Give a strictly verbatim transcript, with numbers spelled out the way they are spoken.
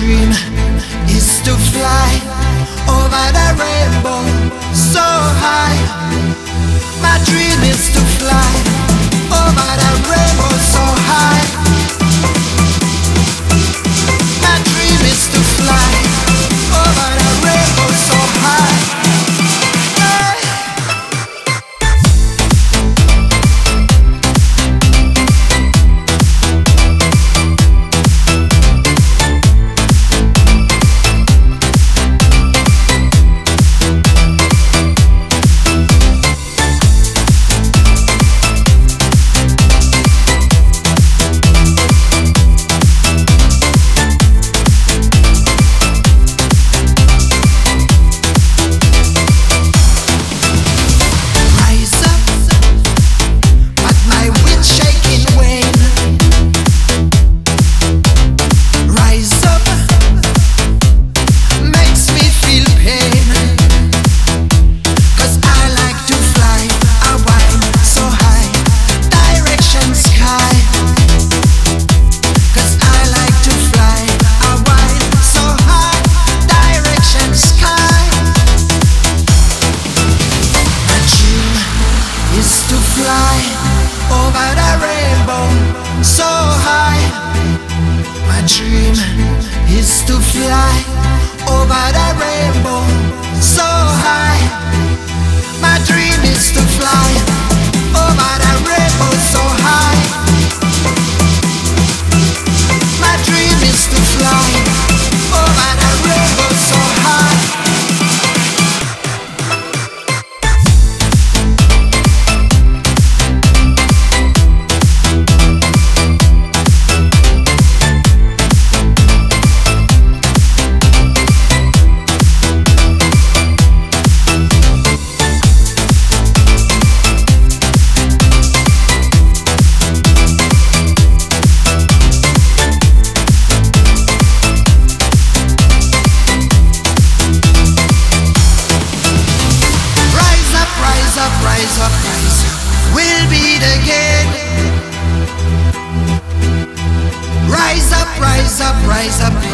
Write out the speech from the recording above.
dream is to fly over the rainbow so high. My dream is to fly over the rainbow so high. My dream is to fly over the rainbow so high. Over the rainbow so high. My dream is to fly over the rainbow so high. My dream is to fly over the rainbow so high. My dream is to fly over the rainbow so high. Rise up, rise up, we'll beat again. Rise up, rise up, rise up.